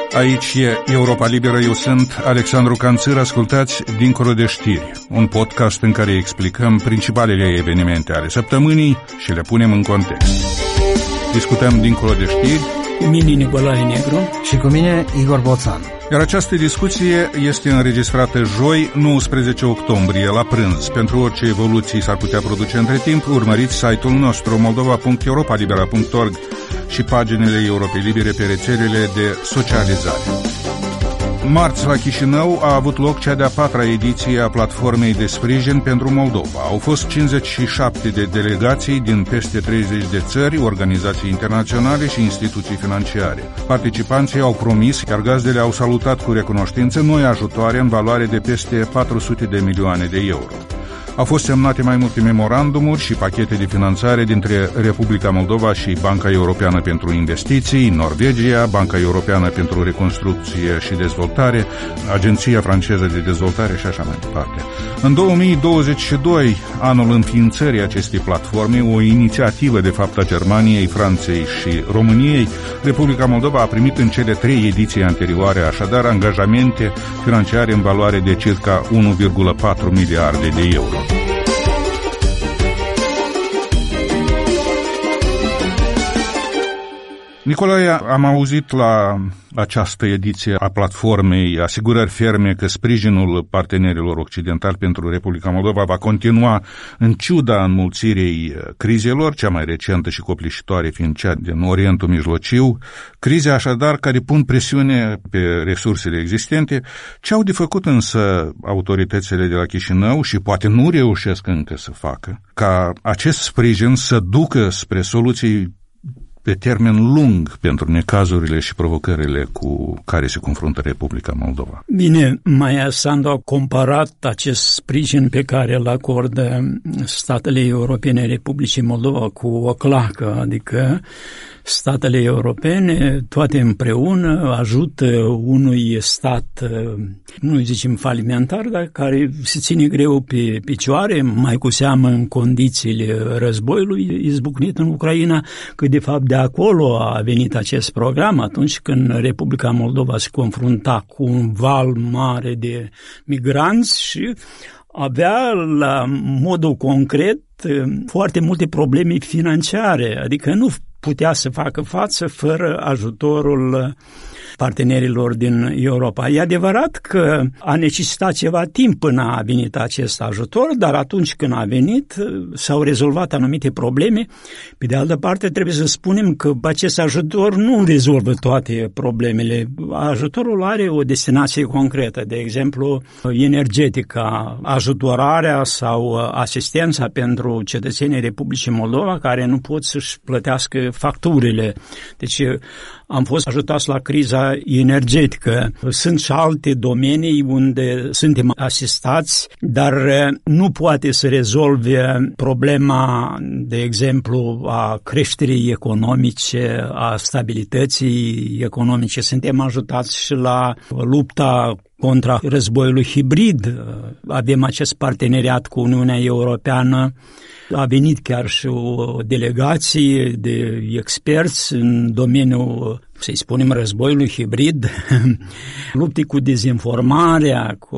Aici e Europa Liberă, eu sunt Alexandru Canțăr, ascultați Dincolo de știri, un podcast în care explicăm principalele evenimente ale săptămânii și le punem în context. Discutăm Dincolo de știri cu mine Nicolae Negru și cu mine Igor Boțan. Iar această discuție este înregistrată joi, 19 octombrie, la prânz. Pentru orice evoluții s-ar putea produce între timp, urmăriți site-ul nostru moldova.europalibera.org și paginile Europei Libere pe rețelele de socializare. Marți, la Chișinău, a avut loc cea de-a 4-a ediție a platformei de sprijin pentru Moldova. Au fost 57 de delegații din peste 30 de țări, organizații internaționale și instituții financiare. Participanții au promis, iar gazdele au salutat cu recunoștință, noi ajutoare în valoare de peste 400 de milioane de euro. Au fost semnate mai multe memorandumuri și pachete de finanțare dintre Republica Moldova și Banca Europeană pentru Investiții, Norvegia, Banca Europeană pentru Reconstrucție și Dezvoltare, Agenția Franceză de Dezvoltare și așa mai departe. În 2022, anul înființării acestei platforme, o inițiativă de fapt a Germaniei, Franței și României, Republica Moldova a primit în cele 3 ediții anterioare, așadar, angajamente financiare în valoare de circa 1,4 miliarde de euro. Nicolae, am auzit la această ediție a platformei asigurări ferme că sprijinul partenerilor occidentali pentru Republica Moldova va continua în ciuda înmulțirii crizelor, cea mai recentă și copleșitoare fiind cea din Orientul Mijlociu, crize așadar care pun presiune pe resursele existente. Ce au de făcut însă autoritățile de la Chișinău și poate nu reușesc încă să facă ca acest sprijin să ducă spre soluții pe termen lung pentru necazurile și provocările cu care se confruntă Republica Moldova? Bine, Maia Sandu a comparat acest sprijin pe care îl acordă statele europene Republicii Moldova cu o clacă, adică statele europene, toate împreună, ajută unui stat, nu zicem falimentar, dar care se ține greu pe picioare, mai cu seamă în condițiile războiului izbucnit în Ucraina, că de fapt de acolo a venit acest program atunci când Republica Moldova se confrunta cu un val mare de migranți și avea la modul concret foarte multe probleme financiare, adică nu putea să facă față fără ajutorul partenerilor din Europa. E adevărat că a necesitat ceva timp până a venit acest ajutor, dar atunci când a venit s-au rezolvat anumite probleme. Pe de altă parte, trebuie să spunem că acest ajutor nu rezolvă toate problemele. Ajutorul are o destinație concretă, de exemplu, energetica, ajutorarea sau asistența pentru cetățenii Republicii Moldova care nu pot să-și plătească facturile. Deci am fost ajutați la criza energetică. Sunt și alte domenii unde suntem asistați, dar nu poate să rezolve problema, de exemplu, a creșterii economice, a stabilității economice. Suntem ajutați și la lupta contra războiului hibrid. Avem acest parteneriat cu Uniunea Europeană. A venit chiar și o delegație de experți în domeniul, să-i spunem, războiului hibrid, lupte cu dezinformarea, cu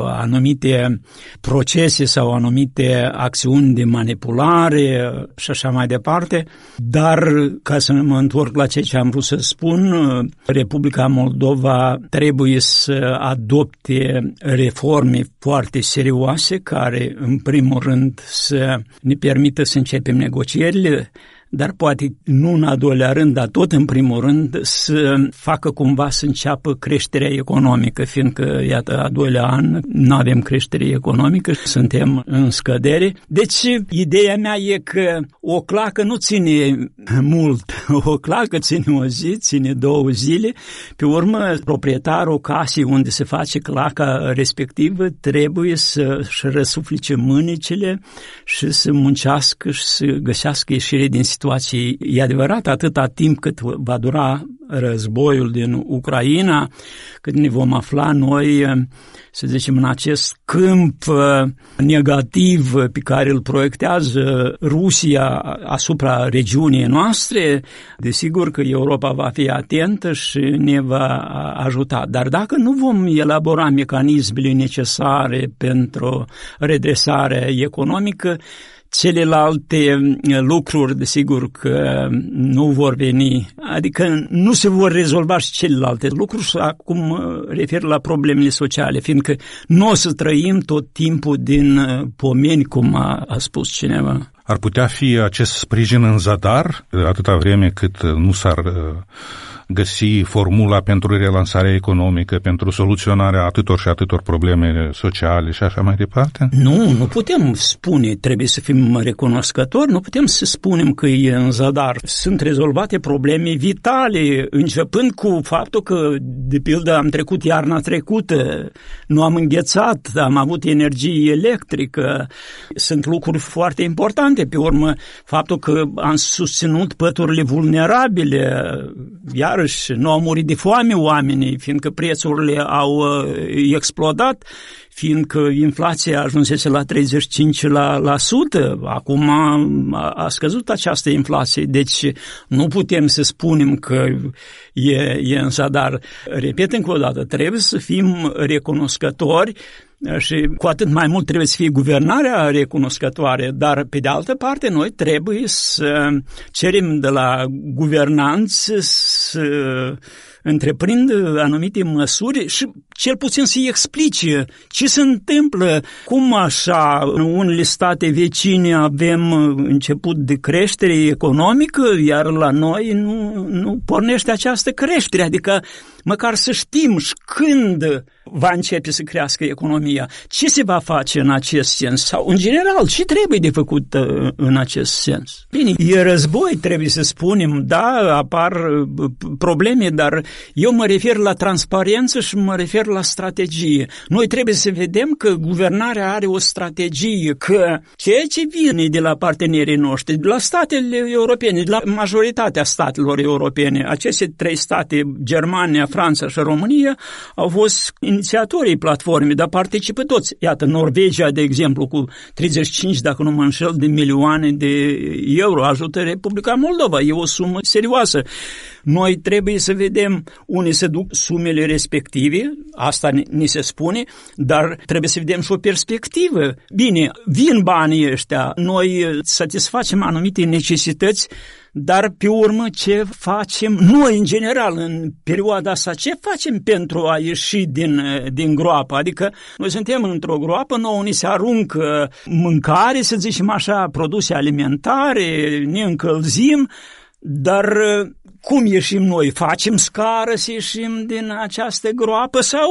anumite procese sau anumite acțiuni de manipulare și așa mai departe. Dar, ca să mă întorc la ce am vrut să spun, Republica Moldova trebuie să adopte reforme foarte serioase care, în primul rând, să ne permită să începem negocierile, dar poate nu în al doilea rând, dar tot în primul rând să facă cumva să înceapă creșterea economică, fiindcă, iată, a doilea an nu avem creștere economică, suntem în scădere. Deci, ideea mea e că o clacă nu ține mult, o clacă ține o zi, ține 2 zile, pe urmă, proprietarul casei unde se face claca respectivă trebuie să-și răsuflice mânicile și să muncească și să găsească ieșire din situație situație. E adevărat, atâta timp cât va dura războiul din Ucraina, cât ne vom afla noi, să zicem, în acest câmp negativ pe care îl proiectează Rusia asupra regiunii noastre, desigur că Europa va fi atentă și ne va ajuta. Dar dacă nu vom elabora mecanismele necesare pentru redresarea economică, celelalte lucruri, desigur că nu vor veni, adică nu se vor rezolva și celelalte lucruri. Și acum refer la problemele sociale, fiindcă nu o să trăim tot timpul din pomeni, cum a spus cineva. Ar putea fi acest sprijin în zadar, atâta vreme cât nu s-ar găsi formula pentru relansarea economică, pentru soluționarea atâtor și atâtor probleme sociale și așa mai departe? Nu putem spune, trebuie să fim recunoscători, nu putem să spunem că e în zadar. Sunt rezolvate probleme vitale, începând cu faptul că, de pildă, am trecut iarna trecută, nu am înghețat, am avut energie electrică, sunt lucruri foarte importante. Pe urmă, faptul că am susținut păturile vulnerabile, iarăși nu au murit de foame oamenii, fiindcă prețurile au explodat, fiindcă inflația ajunsese la 35%, acum a scăzut această inflație, deci nu putem să spunem că e în zadar. Repet încă o dată, trebuie să fim recunoscători și cu atât mai mult trebuie să fie guvernarea recunoscătoare, dar pe de altă parte noi trebuie să cerem de la guvernanți să întreprindă anumite măsuri și cel puțin să-i explice ce se întâmplă, cum așa în unele state vecine avem început de creștere economică, iar la noi nu pornește această creștere, adică măcar să știm și când va începe să crească economia, ce se va face în acest sens sau, în general, ce trebuie de făcut în acest sens. Bine, e război, trebuie să spunem, da, apar probleme, dar eu mă refer la transparență și mă refer la strategie. Noi trebuie să vedem că guvernarea are o strategie, că ceea ce vine de la partenerii noștri, de la statele europene, de la majoritatea statelor europene, aceste 3 state, Germania, Franța și România, au fost inițiatorii platformei, dar participă toți. Iată, Norvegia, de exemplu, cu 35, dacă nu mă înșel, de milioane de euro ajută Republica Moldova. E o sumă serioasă. Noi trebuie să vedem unde se duc sumele respective, asta ni se spune, dar trebuie să vedem și o perspectivă. Bine, vin banii ăștia, noi satisfacem anumite necesități, dar pe urmă ce facem noi în general în perioada asta? Ce facem pentru a ieși din groapă? Adică noi suntem într-o groapă, nouă ni se aruncă mâncare, să zicem așa, produse alimentare, ne încălzim, dar cum ieșim noi? Facem scară să ieșim din această groapă sau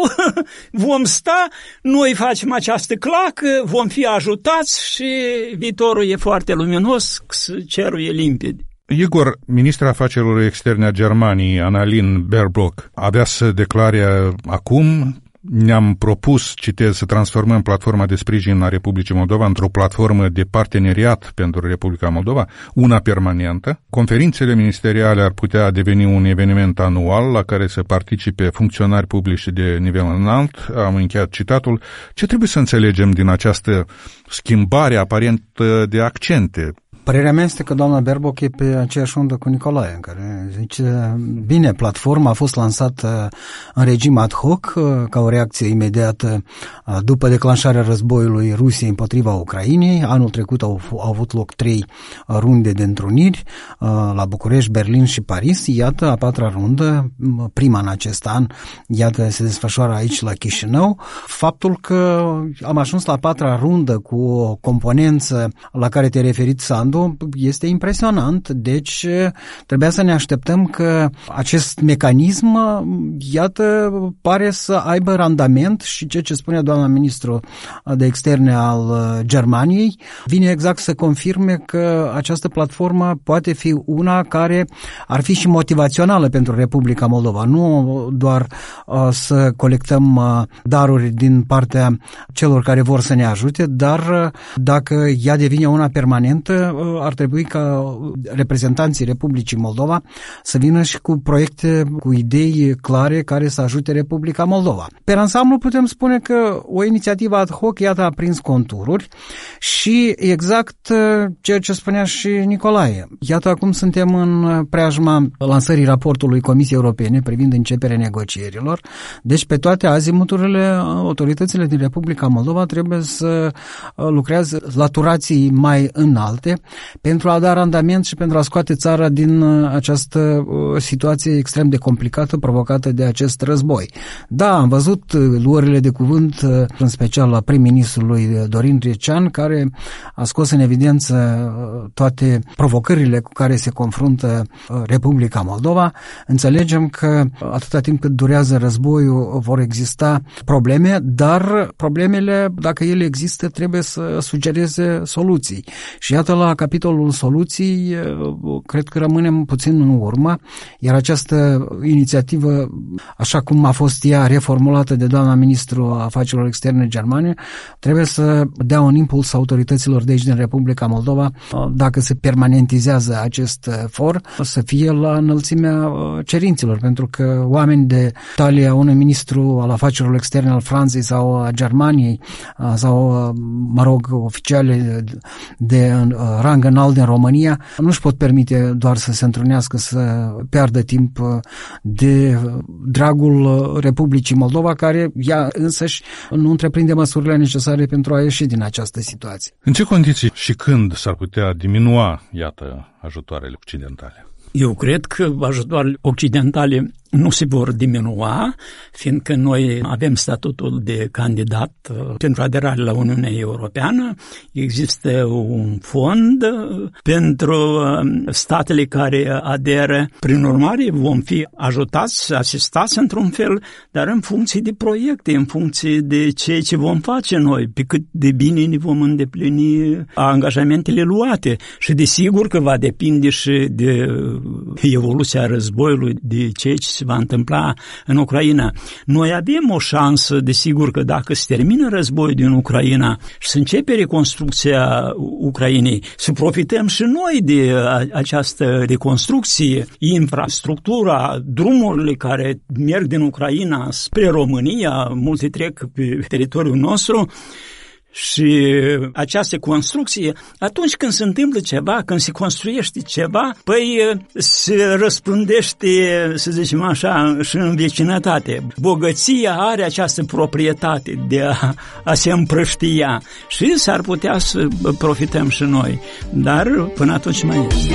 vom sta, noi facem această clacă, vom fi ajutați și viitorul e foarte luminos, cerul e limpede. Igor, ministra afacerilor externe a Germaniei, Annalena Baerbock, avea să declare acum: ne-am propus, citez, să transformăm platforma de sprijin a Republicii Moldova într-o platformă de parteneriat pentru Republica Moldova, una permanentă. Conferințele ministeriale ar putea deveni un eveniment anual la care să participe funcționari publici de nivel înalt. Am încheiat citatul. Ce trebuie să înțelegem din această schimbare aparent de accente? Părerea mea este că doamna Baerbock e pe aceeași undă cu Nicolae, în care zice, bine, platforma a fost lansată în regim ad hoc, ca o reacție imediată după declanșarea războiului Rusiei împotriva Ucrainei. Anul trecut au avut loc 3 runde de întruniri la București, Berlin și Paris. Iată, a 4-a rundă, prima în acest an, iată, se desfășoară aici la Chișinău. Faptul că am ajuns la 4-a rundă cu o componență la care te-ai referit, Sandu, este impresionant, deci trebuia să ne așteptăm că acest mecanism, iată, pare să aibă randament și ceea ce spunea doamna ministru de externe al Germaniei vine exact să confirme că această platformă poate fi una care ar fi și motivațională pentru Republica Moldova, nu doar să colectăm daruri din partea celor care vor să ne ajute, dar dacă ea devine una permanentă, ar trebui ca reprezentanții Republicii Moldova să vină și cu proiecte, cu idei clare care să ajute Republica Moldova. Pe ansamblu putem spune că o inițiativă ad hoc, iată, a prins contururi și exact ceea ce spunea și Nicolae. Iată, acum suntem în preajma lansării raportului Comisiei Europene privind începerea negocierilor. Deci, pe toate azimuturile, autoritățile din Republica Moldova trebuie să lucreze la turații mai înalte pentru a da randament și pentru a scoate țara din această situație extrem de complicată provocată de acest război. Da, am văzut luările de cuvânt, în special la prim-ministrului Dorin Grecean, care a scos în evidență toate provocările cu care se confruntă Republica Moldova. Înțelegem că atâta timp cât durează războiul vor exista probleme, dar problemele, dacă ele există, trebuie să sugereze soluții. Și iată, la capitolul soluții, cred că rămânem puțin în urmă, iar această inițiativă, așa cum a fost ea reformulată de doamna ministru a afacerilor externe germane, trebuie să dea un impuls autorităților de aici din Republica Moldova, dacă se permanentizează acest for, să fie la înălțimea cerințelor, pentru că oameni de talia unui ministru al afacerilor externe al Franței sau a Germaniei sau, mă rog, oficiale de rang înalt din România nu își pot permite doar să se întrunească, să piardă timp de dragul Republicii Moldova, care ea însăși nu întreprinde măsurile necesare pentru a ieși din această situație. În ce condiții și când s-ar putea diminua, iată, ajutoarele occidentale? Eu cred că ajutoarele occidentale nu se vor diminua, fiindcă noi avem statutul de candidat pentru aderare la Uniunea Europeană. Există un fond pentru statele care aderă. Prin urmare, vom fi ajutați, asistați într-un fel, dar în funcție de proiecte, în funcție de ceea ce vom face noi, pe cât de bine ne vom îndeplini angajamentele luate. Și desigur că va depinde și de evoluția războiului, de ceea ce se va întâmpla în Ucraina. Noi avem o șansă, desigur, că dacă se termină războiul din Ucraina și se începe reconstrucția Ucrainei, să profităm și noi de această reconstrucție, infrastructura, drumurile care merg din Ucraina spre România, multe trec pe teritoriul nostru, și această construcție, atunci când se întâmplă ceva, când se construiește ceva, păi se răspândește, să zicem așa, și în vecinătate. Bogăția are această proprietate de a se împrăștia și s-ar putea să profităm și noi. Dar până atunci mai este.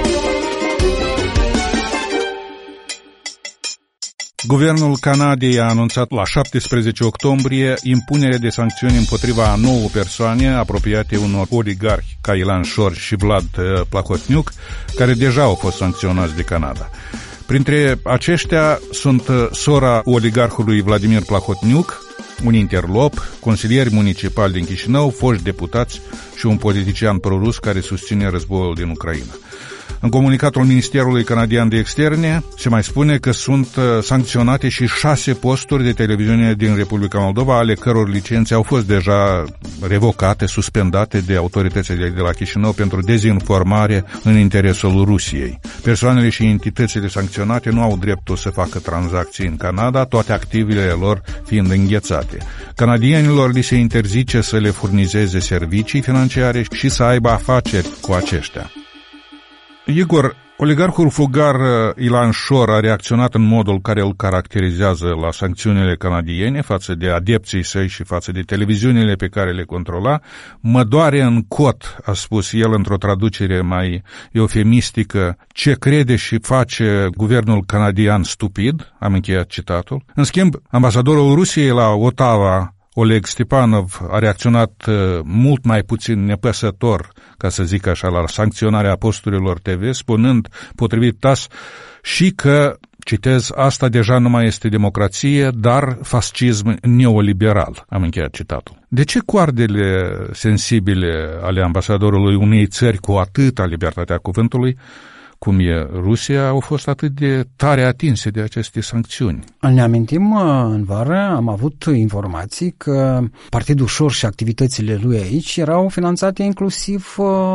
Guvernul Canadei a anunțat la 17 octombrie impunerea de sancțiuni împotriva a 9 persoane apropiate unor oligarhi ca Ilan Șor și Vlad Plahotniuc, care deja au fost sancționați de Canada. Printre aceștia sunt sora oligarhului Vladimir Plahotniuc, un interlop, consilieri municipali din Chișinău, foști deputați și un politician prorus care susține războiul din Ucraina. În comunicatul Ministerului Canadian de Externe se mai spune că sunt sancționate și 6 posturi de televiziune din Republica Moldova, ale căror licențe au fost deja revocate, suspendate de autoritățile de la Chișinău pentru dezinformare în interesul Rusiei. Persoanele și entitățile sancționate nu au dreptul să facă tranzacții în Canada, toate activele lor fiind înghețate. Canadienilor li se interzice să le furnizeze servicii financiare și să aibă afaceri cu aceștia. Igor, oligarhul fugar Ilan Șor a reacționat în modul care îl caracterizează la sancțiunile canadiene față de adepții săi și față de televiziunile pe care le controla. Mă doare în cot, a spus el într-o traducere mai eufemistică, ce crede și face guvernul canadian stupid, am încheiat citatul. În schimb, ambasadorul Rusiei la Ottawa, Oleg Stepanov, a reacționat mult mai puțin nepăsător, ca să zic așa, la sancționarea posturilor TV, spunând, potrivit TASS, și că, citez, asta deja nu mai este democrație, dar fascism neoliberal. Am încheiat citatul. De ce coardele sensibile ale ambasadorului unei țări cu atâta libertatea cuvântului, cum e Rusia, au fost atât de tare atinse de aceste sancțiuni? Ne amintim, în vară am avut informații că Partidul Șor și activitățile lui aici erau finanțate inclusiv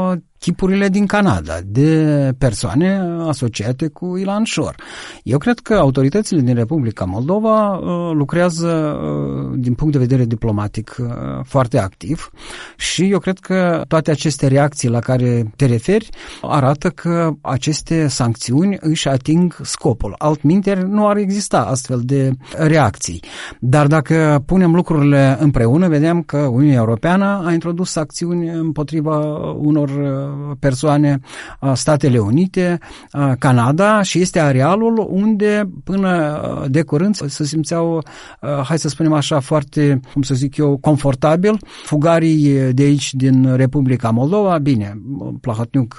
chipurile din Canada, de persoane asociate cu Ilan Shor. Eu cred că autoritățile din Republica Moldova lucrează din punct de vedere diplomatic foarte activ și eu cred că toate aceste reacții la care te referi arată că aceste sancțiuni își ating scopul. Altminteri nu ar exista astfel de reacții. Dar dacă punem lucrurile împreună, vedem că Uniunea Europeană a introdus sancțiuni împotriva unor persoane, Statele Unite, Canada, și este arealul unde până de curând se simțeau, hai să spunem așa, foarte, cum să zic eu, confortabil fugarii de aici din Republica Moldova. Bine, Plahotniuc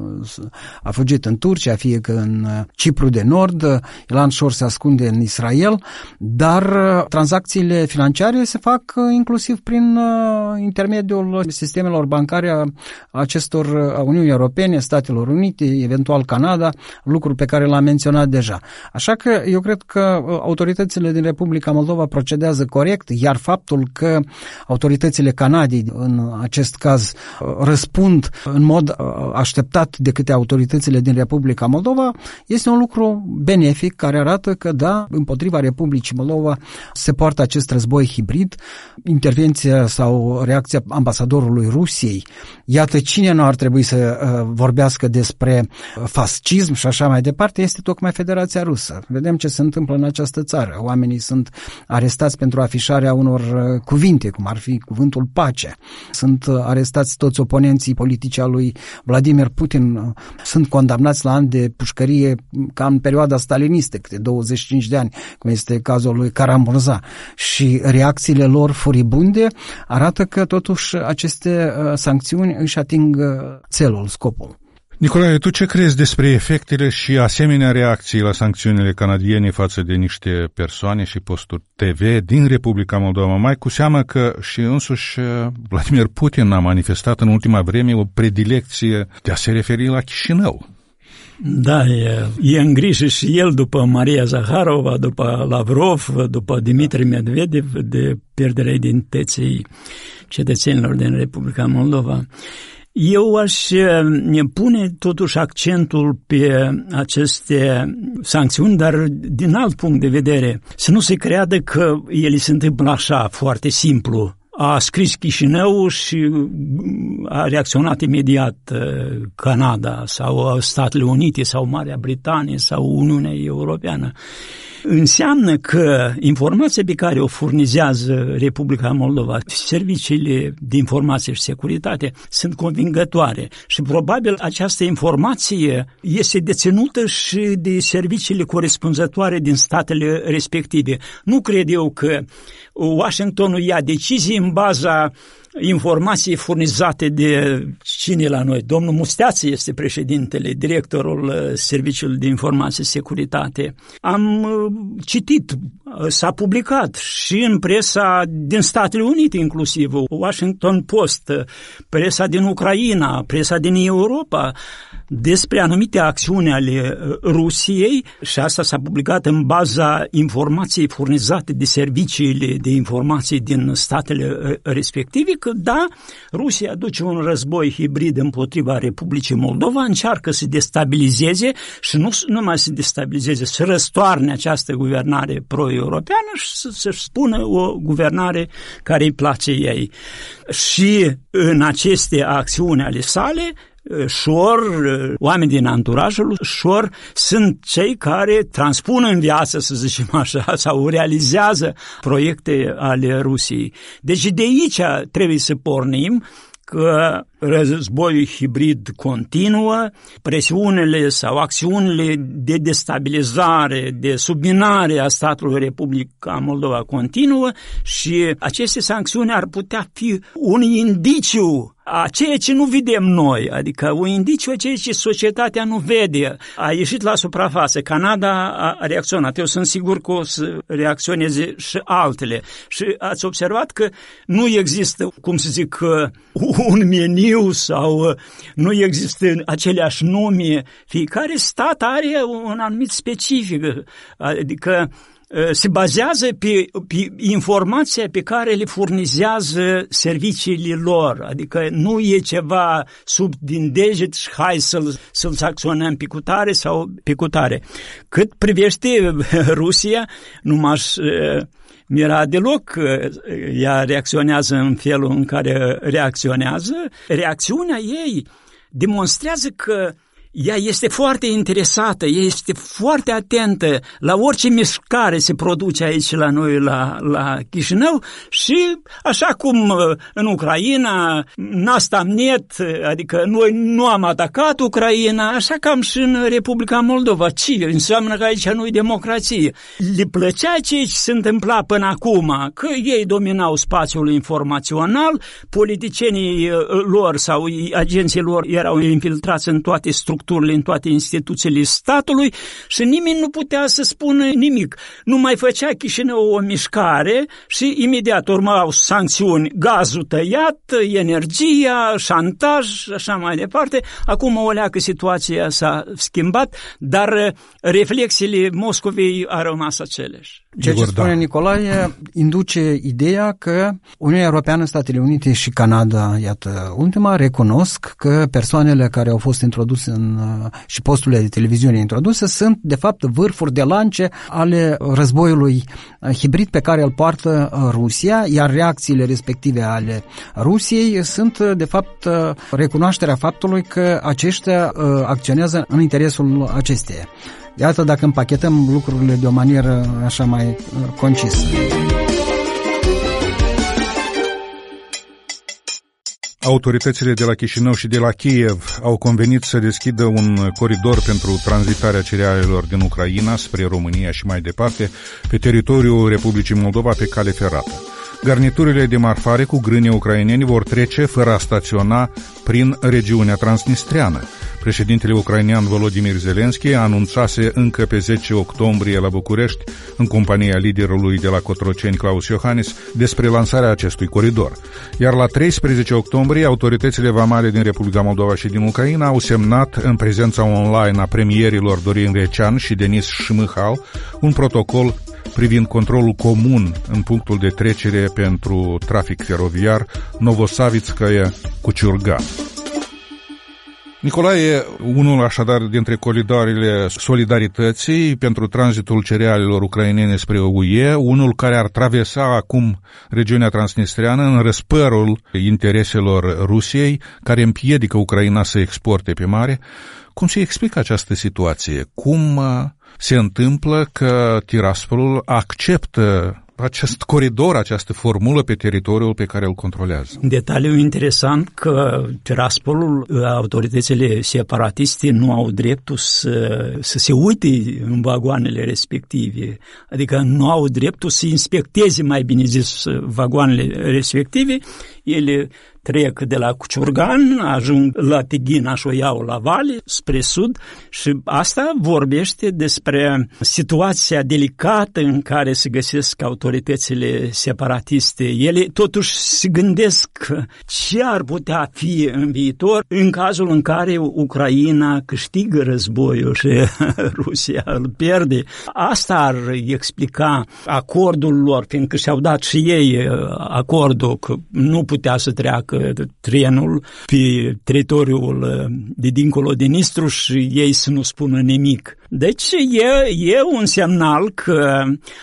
a fugit în Turcia, fie că în Cipru de Nord, Ilan Shor se ascunde în Israel, dar tranzacțiile financiare se fac inclusiv prin intermediul sistemelor bancare a acestor Uniunii Europene, Statelor Unite, eventual Canada, lucruri pe care l-am menționat deja. Așa că eu cred că autoritățile din Republica Moldova procedează corect, iar faptul că autoritățile Canadei, în acest caz, răspund în mod așteptat de către autoritățile din Republica Moldova, este un lucru benefic care arată că, da, împotriva Republicii Moldova se poartă acest război hibrid. Intervenția sau reacția ambasadorului Rusiei, iată, cine nu ar trebui să vorbească despre fascism și așa mai departe, este tocmai Federația Rusă. Vedem ce se întâmplă în această țară. Oamenii sunt arestați pentru afișarea unor cuvinte, cum ar fi cuvântul pace. Sunt arestați toți oponenții politici al lui Vladimir Putin. Sunt condamnați la ani de pușcărie ca în perioada stalinistă, câte 25 de ani, cum este cazul lui Karamurza. Și reacțiile lor furibunde arată că totuși aceste sancțiuni își ating țelul, scopul. Nicolae, tu ce crezi despre efectele și asemenea reacții la sancțiunile canadiene față de niște persoane și posturi TV din Republica Moldova, mai cu seamă că și însuși Vladimir Putin a manifestat în ultima vreme o predilecție de a se referi la Chișinău? Da, e în grijă și el după Maria Zaharova, după Lavrov, după Dimitri Medvedev, de pierderea identității cetățenilor din Republica Moldova. Eu aș pune totuși accentul pe aceste sancțiuni, dar din alt punct de vedere. Să nu se creadă că ele se întâmplă așa, foarte simplu. A scris Chișinău și a reacționat imediat Canada sau Statele Unite sau Marea Britanie sau Uniunea Europeană. Înseamnă că informația pe care o furnizează Republica Moldova, serviciile de informație și securitate, sunt convingătoare și probabil această informație este deținută și de serviciile corespunzătoare din statele respective. Nu cred eu că Washingtonul ia decizii în baza informații furnizate de cine la noi? Domnul Musteață este președintele, directorul Serviciului de Informație și Securitate. Am citit, s-a publicat și în presa din Statele Unite inclusiv, Washington Post, presa din Ucraina, presa din Europa, despre anumite acțiuni ale Rusiei și asta s-a publicat în baza informației furnizate de serviciile de informații din statele respective, că da, Rusia duce un război hibrid împotriva Republicii Moldova, încearcă să destabilizeze și nu numai să destabilizeze, să răstoarne această guvernare pro-europeană și să-și spună o guvernare care îi place ei. Și în aceste acțiuni ale sale, Shor, oameni din anturajul Shor sunt cei care transpun în viață, să zicem așa, sau realizează proiecte ale Rusiei. Deci de aici trebuie să pornim că războiul hibrid continuă, presiunile sau acțiunile de destabilizare, de subminare a statului Republica Moldova continuă și aceste sancțiuni ar putea fi un indiciu a ceea ce nu vedem noi, adică un indiciu a ceea ce societatea nu vede. A ieșit la suprafață, Canada a reacționat, eu sunt sigur că o să reacționeze și altele. Și ați observat că nu există, cum să zic, un meniu sau nu există aceleași nume. Fiecare stat are un anumit specific, adică se bazează pe informația pe care le furnizează serviciile lor, adică nu e ceva sub din deget și hai să-l sancționăm pe cutare sau pe cutare. Cât privește Rusia, nu m-aș mira deloc că ea reacționează în felul în care reacționează. Reacțiunea ei demonstrează că ea este foarte interesată, ea este foarte atentă la orice mișcare se produce aici la noi, la Chișinău și așa cum în Ucraina, Nastamnet, adică noi nu am atacat Ucraina, așa cam și în Republica Moldova. Ce înseamnă că aici nu-i democrație? Le plăcea ce se întâmpla până acum, că ei dominau spațiul informațional, politicienii lor sau agenții lor erau infiltrați în toate structurile, în toate instituțiile statului și nimeni nu putea să spună nimic. Nu mai făcea Chișinău o mișcare și imediat urmau sancțiuni, gazul tăiat, energia, șantaj și așa mai departe. Acum o leacă situația s-a schimbat, dar reflexiile Moscovei au rămas aceleași. Ceea ce spune Nicolae induce ideea că Uniunea Europeană, Statele Unite și Canada, iată, ultima, recunosc că persoanele care au fost introduse și posturile de televiziune introduse sunt, de fapt, vârfuri de lance ale războiului hibrid pe care îl poartă Rusia, iar reacțiile respective ale Rusiei sunt, de fapt, recunoașterea faptului că aceștia acționează în interesul acesteia. Iată dacă împachetăm lucrurile de o manieră așa mai concisă. Autoritățile de la Chișinău și de la Kiev au convenit să deschidă un coridor pentru tranzitarea cerealelor din Ucraina spre România și mai departe pe teritoriul Republicii Moldova pe cale ferată. Garniturile de marfare cu grâne ucraineni vor trece fără a staționa prin regiunea transnistreană. Președintele ucrainean Volodymyr Zelensky anunțase încă pe 10 octombrie la București, în compania liderului de la Cotroceni Claus Iohannis, despre lansarea acestui coridor. Iar la 13 octombrie, autoritățile vamale din Republica Moldova și din Ucraina au semnat, în prezența online a premierilor Dorin Grecean și Denis Șmihal, un protocol privind controlul comun în punctul de trecere pentru trafic feroviar Novosavitskaya-Cuciurga. Nicolae, unul așadar dintre coridoarele solidarității pentru tranzitul cerealelor ucrainene spre UE, unul care ar traversa acum regiunea transnistreană în răspărul intereselor Rusiei, care împiedică Ucraina să exporte pe mare. Cum se explică această situație? Cum se întâmplă că Tiraspolul acceptă acest coridor, această formulă pe teritoriul pe care îl controlează? Detaliu interesant că Tiraspolul, autoritățile separatiste nu au dreptul să se uite în vagoanele respective, adică nu au dreptul să inspecteze, mai bine zis, vagoanele respective. Ele trec de la Cuciurgan, ajung la Tighina și o iau la Vale, spre sud, și asta vorbește despre situația delicată în care se găsesc autoritățile separatiste. Ele totuși se gândesc ce ar putea fi în viitor în cazul în care Ucraina câștigă războiul și Rusia îl pierde. Asta ar explica acordul lor, fiindcă și-au dat și ei acordul că nu putea să treacă trenul pe teritoriul de dincolo de Nistru și ei să nu spună nimic. Deci e un semnal că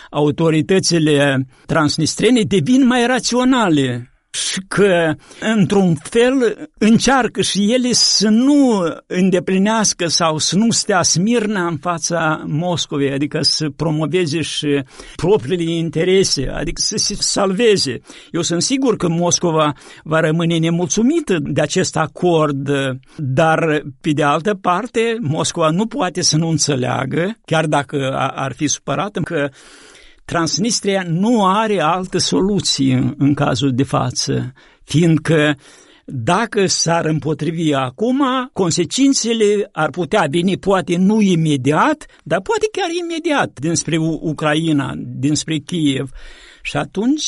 autoritățile transnistrene devin mai raționale și că, într-un fel, încearcă și ele să nu îndeplinească sau să nu stea smirna în fața Moscovei, adică să promoveze și propriile interese, adică să se salveze. Eu sunt sigur că Moscova va rămâne nemulțumită de acest acord, dar, pe de altă parte, Moscova nu poate să nu înțeleagă, chiar dacă ar fi supărată, că Transnistria nu are altă soluție în cazul de față, fiindcă dacă s-ar împotrivi acum, consecințele ar putea veni poate nu imediat, dar poate chiar imediat dinspre Ucraina, dinspre Kiev. Și atunci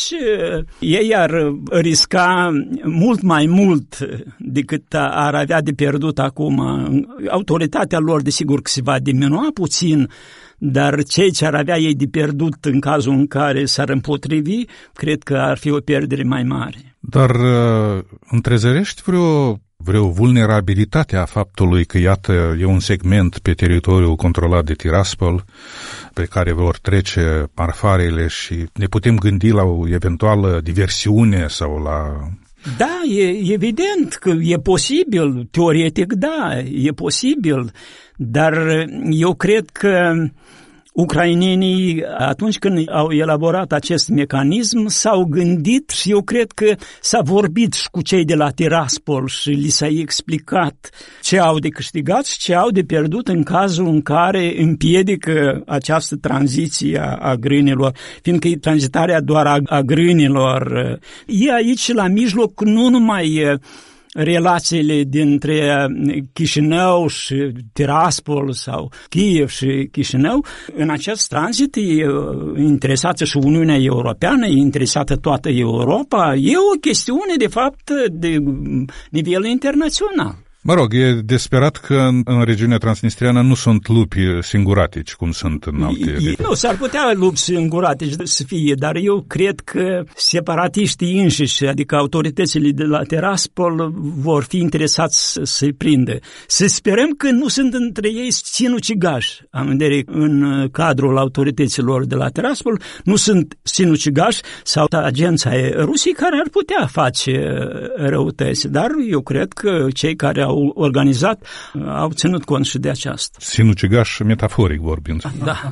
ei ar risca mult mai mult decât ar avea de pierdut acum. Autoritatea lor, desigur, că se va diminua puțin, dar cei ce ar avea ei de pierdut în cazul în care s-ar împotrivi, cred că ar fi o pierdere mai mare. Dar întrezărești vreo vulnerabilitate a faptului că, iată, e un segment pe teritoriul controlat de Tiraspol pe care vor trece marfarele și ne putem gândi la o eventuală diversiune sau la... Da, e evident că e posibil, teoretic da, e posibil, dar eu cred că ucrainenii, atunci când au elaborat acest mecanism, s-au gândit și eu cred că s-a vorbit și cu cei de la Tiraspol și li s-a explicat ce au de câștigat și ce au de pierdut în cazul în care împiedică această tranziție a grânilor, fiindcă e tranzitarea doar a grânilor. E aici la mijloc nu numai relațiile dintre Chișinău și Tiraspol sau Kiev și Chișinău. În acest tranzit e interesată și Uniunea Europeană, e interesată toată Europa. E o chestiune, de fapt, de nivel internațional. Mă rog, e desperat că în regiunea transnistriană nu sunt lupi singuratici, cum sunt în alte... Nu, s-ar putea lupi singuratici să fie, dar eu cred că separatiștii înșiși, adică autoritățile de la Tiraspol, vor fi să-i prindă. Să sperăm că nu sunt între ei sinucigași, am vedere în cadrul autorităților de la Tiraspol, nu sunt sinucigași sau agența Rusiei care ar putea face răutăți, dar eu cred că cei care au organizat, au ținut cont și de aceasta. Sinucigaș metaforic vorbind. Da.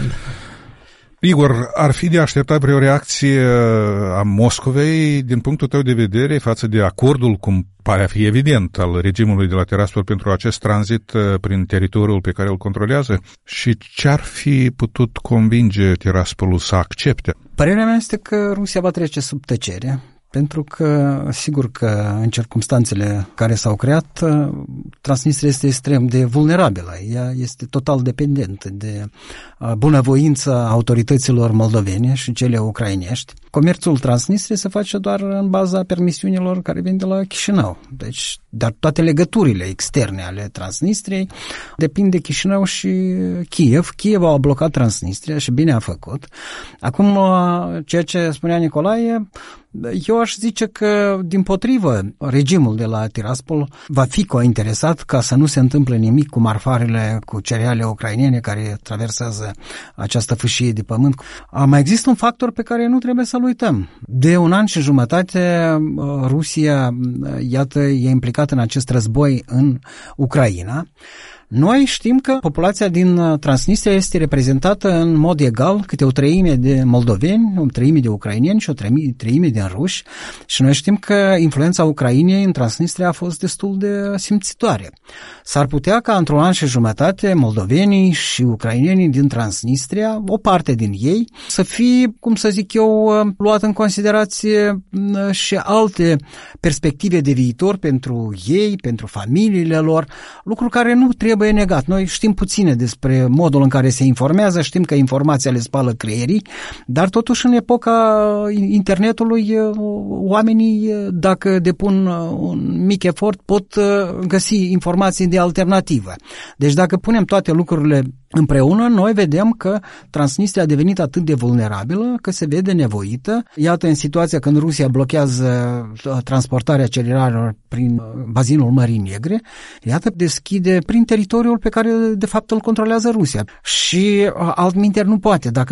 Igor, ar fi de așteptat vreo reacție a Moscovei din punctul tău de vedere față de acordul, cum pare a fi evident, al regimului de la Tiraspol pentru acest tranzit prin teritoriul pe care îl controlează? Și ce ar fi putut convinge Tiraspolul să accepte? Părerea mea este că Rusia va trece sub tăcere, pentru că, sigur că în circumstanțele care s-au creat, Transnistria este extrem de vulnerabilă. Ea este total dependentă de bunăvoința autorităților moldovene și cele ucrainești. Comerțul Transnistriei se face doar în baza permisiunilor care vin de la Chișinău. Deci, dar toate legăturile externe ale Transnistriei depind de Chișinău și Kiev. Kiev a blocat Transnistria și bine a făcut. Acum, ceea ce spunea Nicolae, eu aș zice că, dimpotrivă, regimul de la Tiraspol va fi cointeresat ca să nu se întâmple nimic cu marfarele, cu cereale ucrainene care traversează această fâșie de pământ. Mai există un factor pe care nu trebuie să-l uităm. De 1 an și jumătate, Rusia, iată, e implicată în acest război în Ucraina. Noi știm că populația din Transnistria este reprezentată în mod egal, câte o treime de moldoveni, o treime de ucraineni și o treime de ruși, și noi știm că influența Ucrainei în Transnistria a fost destul de simțitoare. S-ar putea ca într-un an și jumătate moldovenii și ucrainenii din Transnistria, o parte din ei, să fie, cum să zic eu, luat în considerație și alte perspective de viitor pentru ei, pentru familiile lor, lucru care nu trebuie negat. Noi știm puține despre modul în care se informează, știm că informația le spală creierii, dar totuși în epoca internetului oamenii, dacă depun un mic efort, pot găsi informații de alternativă. Deci dacă punem toate lucrurile împreună, noi vedem că Transnistria a devenit atât de vulnerabilă că se vede nevoită. Iată, în situația când Rusia blochează transportarea cerealelor prin bazinul Mării Negre, iată, deschide prin teritoriul pe care de fapt îl controlează Rusia. Și altminteri nu poate, dacă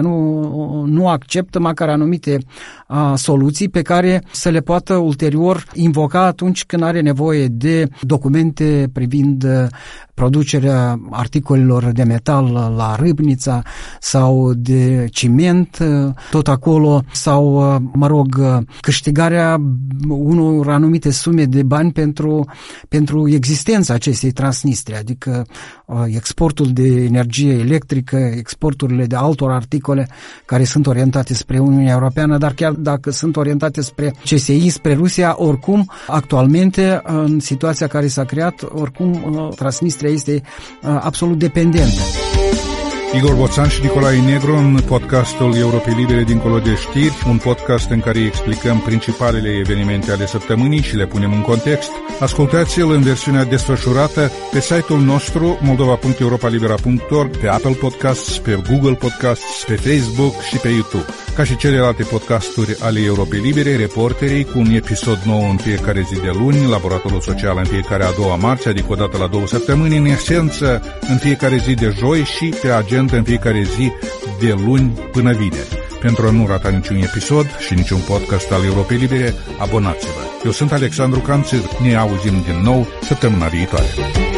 nu acceptă măcar anumite soluții pe care să le poată ulterior invoca atunci când are nevoie de documente privind producerea articolelor de metal la Râbnița sau de ciment, tot acolo, sau, câștigarea unor anumite sume de bani pentru existența acestei Transnistria, adică exportul de energie electrică, exporturile de altor articole care sunt orientate spre Uniunea Europeană, dar chiar dacă sunt orientate spre CSI, spre Rusia, oricum, actualmente, în situația care s-a creat, oricum, Transnistria este absolut dependentă. Igor Boțan și Nicolae Negru în podcastul Europei Libere dincolo de știri, un podcast în care explicăm principalele evenimente ale săptămânii și le punem în context. Ascultați-l în versiunea desfășurată pe site-ul nostru moldova.europalibera.org, pe Apple Podcasts, pe Google Podcasts, pe Facebook și pe YouTube. Ca și celelalte podcasturi ale Europei Libere, Reporterii cu un episod nou în fiecare zi de luni, Laboratorul Social în fiecare a doua marți, adică o dată la 2 săptămâni, în esență în fiecare zi de joi și pe agenda în fiecare zi de luni până vineri. Pentru a nu rata niciun episod și niciun podcast al Europei Libere, abonați-vă. Eu sunt Alexandru Canțir, ne auzim din nou săptămâna viitoare.